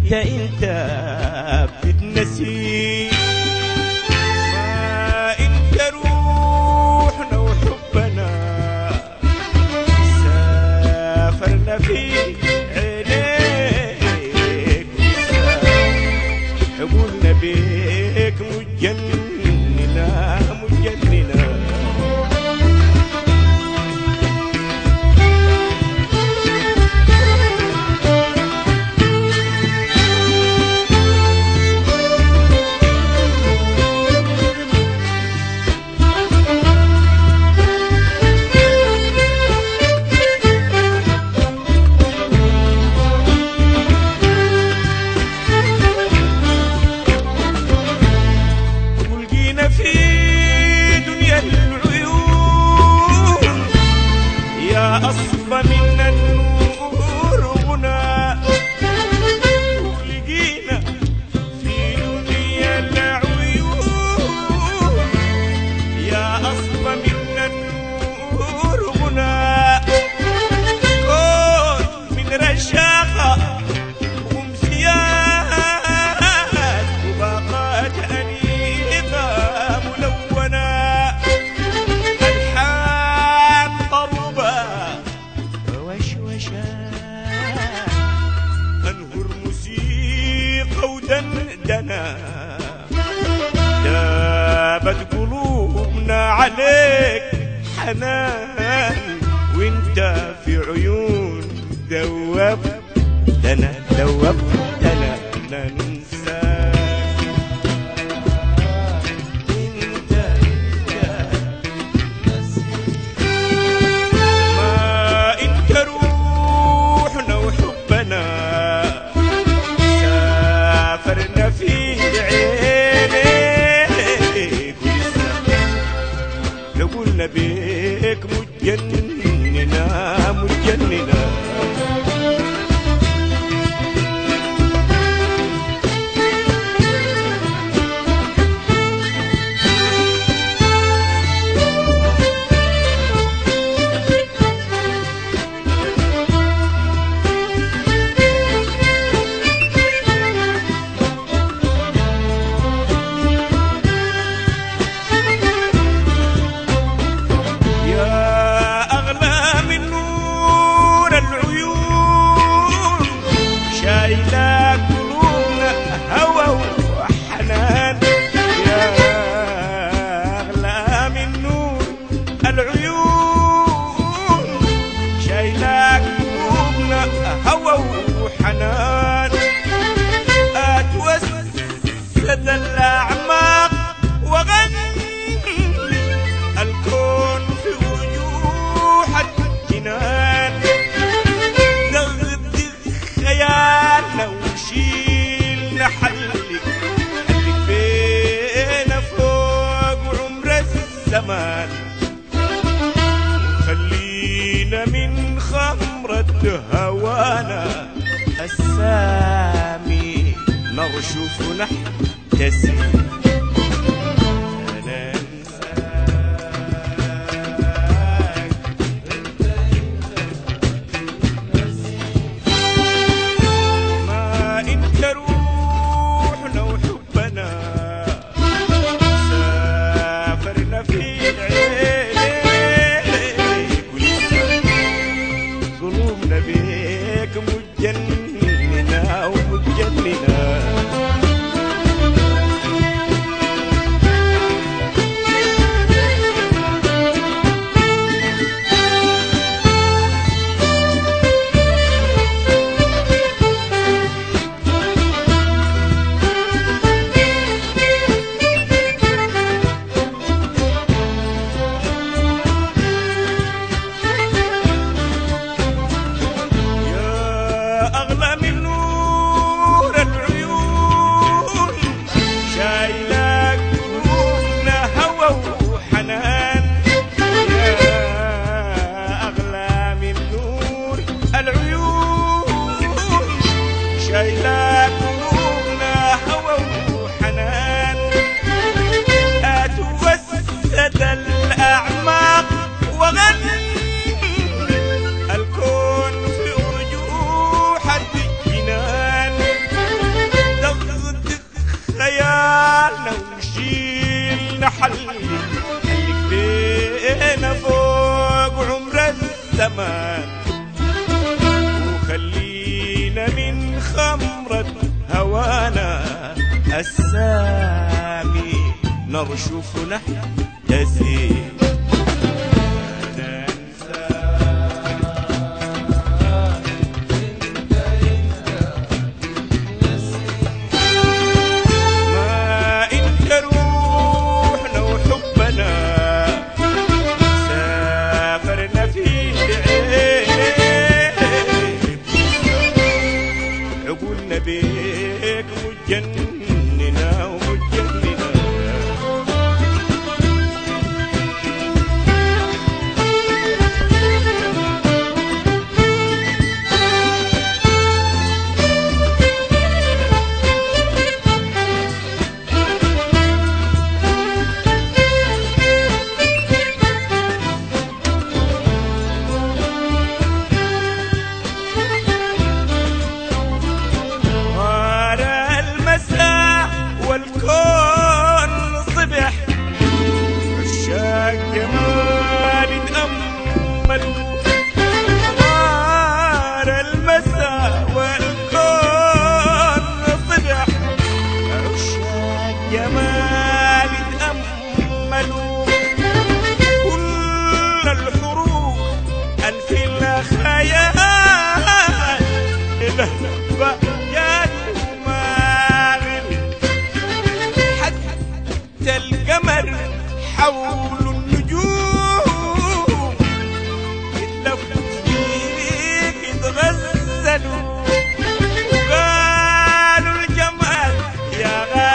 انت بتنسي ما انت روحنا وحبنا سافرنا في عينيك قولنا بيك مجننا مجننا في دنيا العيون يا أصفى من النور غنى ولقينا في دنيا العيون يا أصفى من النور غنى كون من رشاقة ومسيات وباقات أنيقة ودندنا دابت قلوبنا عليك حنان وانت في عيون ذوبتنا ذوبتنا ننساك انت ما انت روحنا وحبنا سافرنا في عينيك لو قلنا بيك مجننا مجننا شايلة قلوبنا هوى وحنان يا أغلى من نور العيون شايلة قلوبنا هوى وحنان أتوسد الأعماق وغني الكون في وجوه الجنان خيالنا وشيلنا حلك بينا فوق عمر الزمان وخلينا من خمرة هوانا السامي نرشف نحتسي روحنا وحبنا سافرنا في عينيك قلوبنا بيك مجننا ومجننا الزمان، وخلينا من خمرة هوانا السامي نرشف نحتسي. عقولنا بيك مجننا ومجننا، والكون صبح عشاق جمال تأملوا. نار المساء والكون صبح عشاق جمال تأملوا. كل الحروف ألف الخيال لهبة القمر حول النجوم يتلفوا فيك يتغزلوا، وقالوا الجمال يا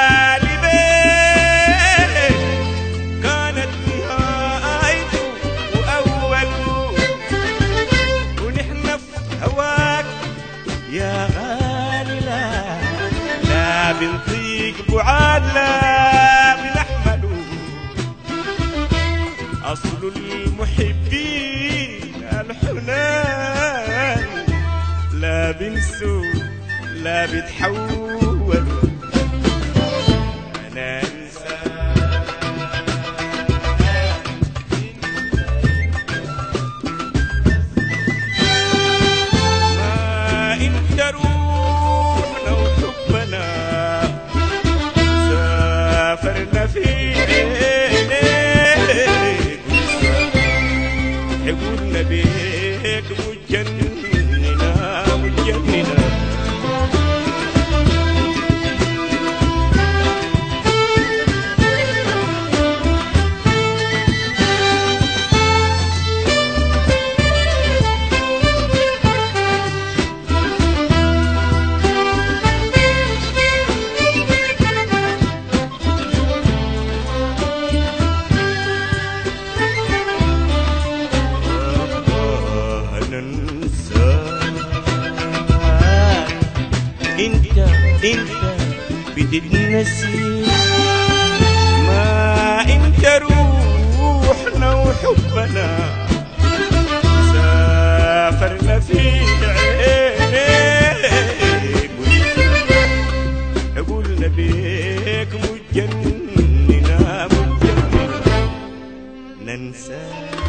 غالبين كانت نهايته وأوله، ونحن في هواك يا غالي لا بنطيق بعاد لا أصل المحبين الحنان، لا بنسوا لا بتحولوا. أنا أنسى ما أنت روحنا وحبنا سافرنا فيه. عقولنا بيك مجننا مجننا، انت بتتنسي ما انت روحنا وحبنا سافرنا في عينيك. عقولنا بيك مجننا مجننا ننسى